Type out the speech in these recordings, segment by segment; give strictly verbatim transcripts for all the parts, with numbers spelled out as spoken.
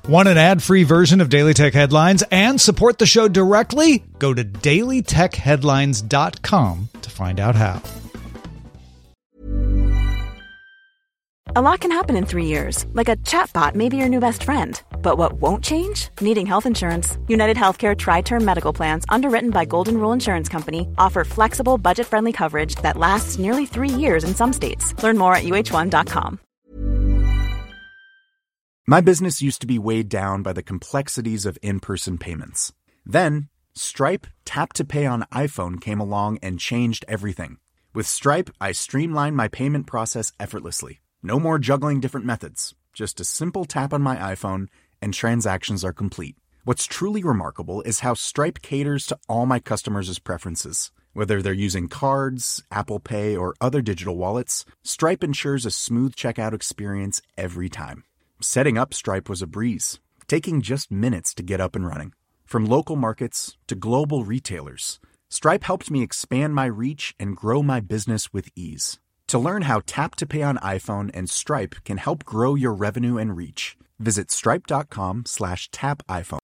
Want an ad-free version of Daily Tech Headlines and support the show directly? Go to daily tech headlines dot com to find out how. A lot can happen in three years, like a chatbot may be your new best friend. But what won't change? Needing health insurance. United Healthcare Tri-Term Medical Plans, underwritten by Golden Rule Insurance Company, offer flexible, budget-friendly coverage that lasts nearly three years in some states. Learn more at U H one dot com. My business used to be weighed down by the complexities of in-person payments. Then, Stripe Tap to Pay on iPhone came along and changed everything. With Stripe, I streamlined my payment process effortlessly. No more juggling different methods. Just a simple tap on my iPhone and transactions are complete. What's truly remarkable is how Stripe caters to all my customers' preferences. Whether they're using cards, Apple Pay, or other digital wallets, Stripe ensures a smooth checkout experience every time. Setting up Stripe was a breeze, taking just minutes to get up and running. From local markets to global retailers, Stripe helped me expand my reach and grow my business with ease. To learn how Tap to Pay on iPhone and Stripe can help grow your revenue and reach, visit stripe.com slash tap iPhone.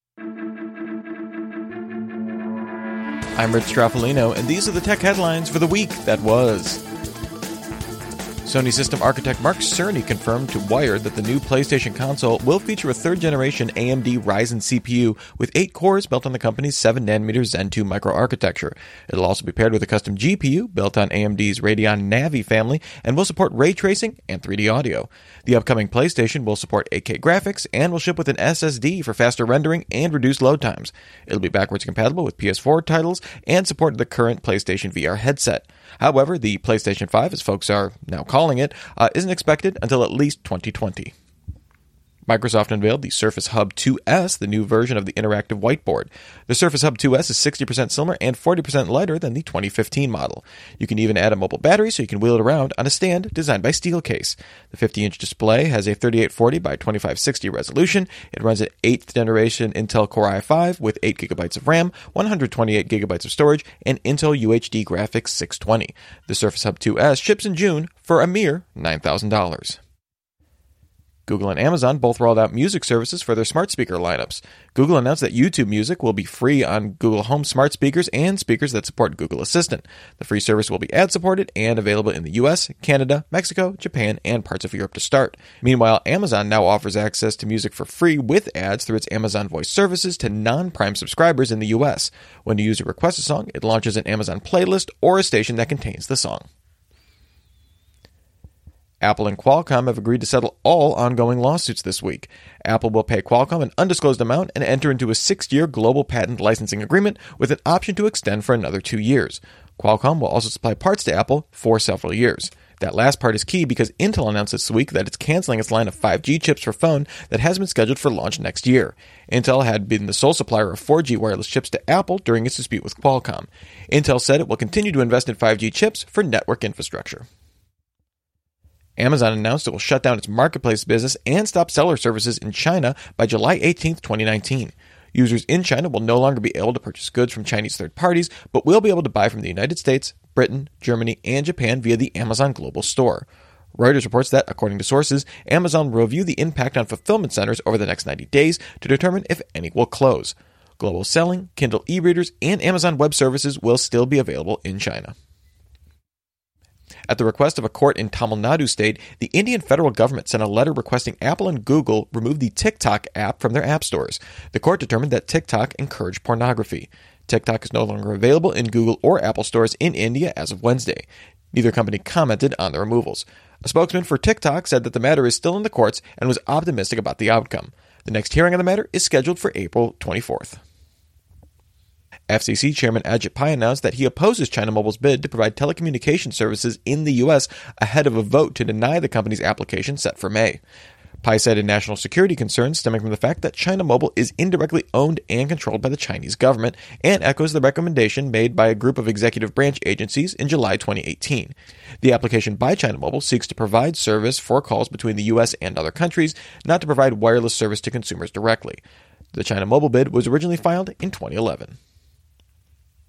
I'm Rich Straffolino, and these are the tech headlines for the week that was. Sony system architect Mark Cerny confirmed to Wired that the new PlayStation console will feature a third-generation A M D Ryzen C P U with eight cores built on the company's seven nanometer Zen two microarchitecture. It'll also be paired with a custom G P U built on A M D's Radeon Navi family and will support ray tracing and three D audio. The upcoming PlayStation will support eight K graphics and will ship with an S S D for faster rendering and reduced load times. It'll be backwards compatible with P S four titles and support the current PlayStation V R headset. However, the PlayStation five, as folks are now calling it, uh, isn't expected until at least twenty twenty. Microsoft unveiled the Surface Hub two S, the new version of the interactive whiteboard. The Surface Hub two S is sixty percent slimmer and forty percent lighter than the twenty fifteen model. You can even add a mobile battery so you can wheel it around on a stand designed by Steelcase. The fifty-inch display has a thirty-eight forty by twenty-five sixty resolution. It runs an eighth generation Intel Core i five with eight gigabytes of RAM, one hundred twenty-eight gigabytes of storage, and Intel U H D Graphics six twenty. The Surface Hub two S ships in June for a mere nine thousand dollars. Google and Amazon both rolled out music services for their smart speaker lineups. Google announced that YouTube Music will be free on Google Home smart speakers and speakers that support Google Assistant. The free service will be ad-supported and available in the U S, Canada, Mexico, Japan, and parts of Europe to start. Meanwhile, Amazon now offers access to music for free with ads through its Amazon Voice services to non-Prime subscribers in the U S. When a user requests a song, it launches an Amazon playlist or a station that contains the song. Apple and Qualcomm have agreed to settle all ongoing lawsuits this week. Apple will pay Qualcomm an undisclosed amount and enter into a six-year global patent licensing agreement with an option to extend for another two years. Qualcomm will also supply parts to Apple for several years. That last part is key because Intel announced this week that it's canceling its line of five G chips for phone that has been scheduled for launch next year. Intel had been the sole supplier of four G wireless chips to Apple during its dispute with Qualcomm. Intel said it will continue to invest in five G chips for network infrastructure. Amazon announced it will shut down its marketplace business and stop seller services in China by July eighteenth, twenty nineteen. Users in China will no longer be able to purchase goods from Chinese third parties, but will be able to buy from the United States, Britain, Germany, and Japan via the Amazon Global Store. Reuters reports that, according to sources, Amazon will review the impact on fulfillment centers over the next ninety days to determine if any will close. Global Selling, Kindle e-readers, and Amazon Web Services will still be available in China. At the request of a court in Tamil Nadu state, the Indian federal government sent a letter requesting Apple and Google remove the TikTok app from their app stores. The court determined that TikTok encouraged pornography. TikTok is no longer available in Google or Apple stores in India as of Wednesday. Neither company commented on the removals. A spokesman for TikTok said that the matter is still in the courts and was optimistic about the outcome. The next hearing on the matter is scheduled for April twenty-fourth. F C C Chairman Ajit Pai announced that he opposes China Mobile's bid to provide telecommunication services in the U S ahead of a vote to deny the company's application set for May. Pai cited national security concerns stemming from the fact that China Mobile is indirectly owned and controlled by the Chinese government, and echoes the recommendation made by a group of executive branch agencies in July twenty eighteen. The application by China Mobile seeks to provide service for calls between the U S and other countries, not to provide wireless service to consumers directly. The China Mobile bid was originally filed in twenty eleven.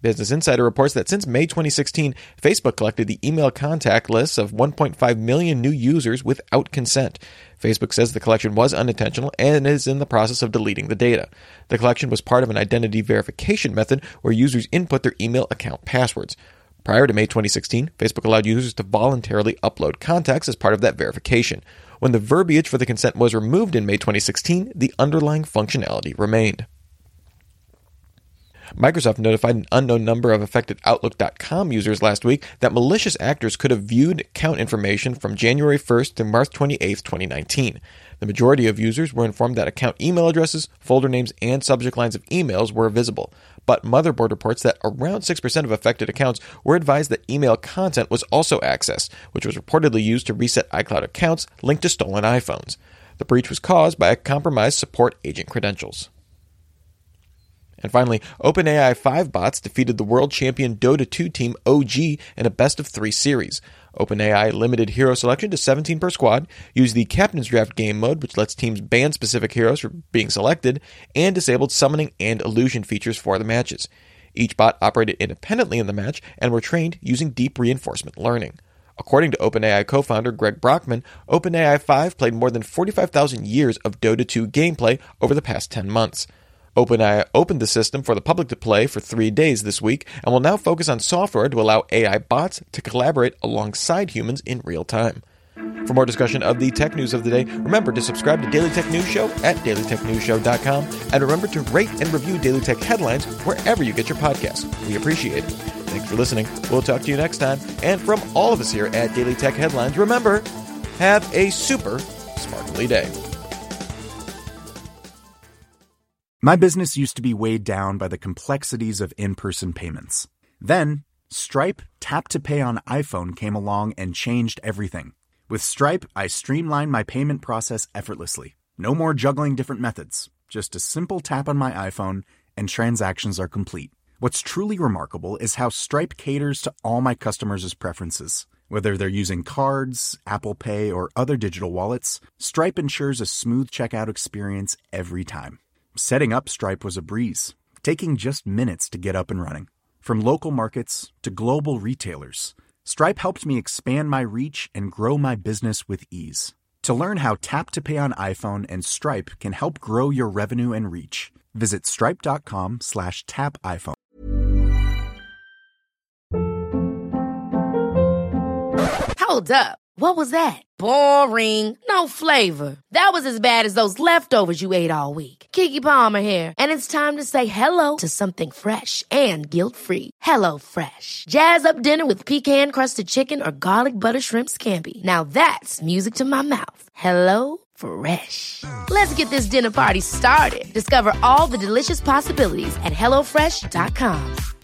Business Insider reports that since May twenty sixteen, Facebook collected the email contact lists of one point five million new users without consent. Facebook says the collection was unintentional and is in the process of deleting the data. The collection was part of an identity verification method where users input their email account passwords. Prior to May twenty sixteen, Facebook allowed users to voluntarily upload contacts as part of that verification. When the verbiage for the consent was removed in May twenty sixteen, the underlying functionality remained. Microsoft notified an unknown number of affected Outlook dot com users last week that malicious actors could have viewed account information from January first to March twenty-eighth, twenty nineteen. The majority of users were informed that account email addresses, folder names, and subject lines of emails were visible. But Motherboard reports that around six percent of affected accounts were advised that email content was also accessed, which was reportedly used to reset iCloud accounts linked to stolen iPhones. The breach was caused by a compromised support agent credentials. And finally, OpenAI five bots defeated the world champion Dota two team O G in a best-of-three series. OpenAI limited hero selection to seventeen per squad, used the Captain's Draft game mode, which lets teams ban specific heroes for being selected, and disabled summoning and illusion features for the matches. Each bot operated independently in the match and were trained using deep reinforcement learning. According to OpenAI co-founder Greg Brockman, OpenAI five played more than forty-five thousand years of Dota two gameplay over the past ten months. OpenAI opened the system for the public to play for three days this week and will now focus on software to allow A I bots to collaborate alongside humans in real time. For more discussion of the tech news of the day, remember to subscribe to Daily Tech News Show at daily tech news show dot com, and remember to rate and review Daily Tech Headlines wherever you get your podcasts. We appreciate it. Thanks for listening. We'll talk to you next time. And from all of us here at Daily Tech Headlines, remember, have a super sparkly day. My business used to be weighed down by the complexities of in-person payments. Then, Stripe Tap to Pay on iPhone came along and changed everything. With Stripe, I streamlined my payment process effortlessly. No more juggling different methods. Just a simple tap on my iPhone and transactions are complete. What's truly remarkable is how Stripe caters to all my customers' preferences. Whether they're using cards, Apple Pay, or other digital wallets, Stripe ensures a smooth checkout experience every time. Setting up Stripe was a breeze, taking just minutes to get up and running. From local markets to global retailers, Stripe helped me expand my reach and grow my business with ease. To learn how Tap to Pay on iPhone and Stripe can help grow your revenue and reach, visit stripe.com slash tap iPhone. Hold up. What was that? Boring. No flavor. That was as bad as those leftovers you ate all week. Keke Palmer here, and it's time to say hello to something fresh and guilt-free. Hello Fresh. Jazz up dinner with pecan-crusted chicken or garlic butter shrimp scampi. Now that's music to my mouth. Hello Fresh. Let's get this dinner party started. Discover all the delicious possibilities at hello fresh dot com.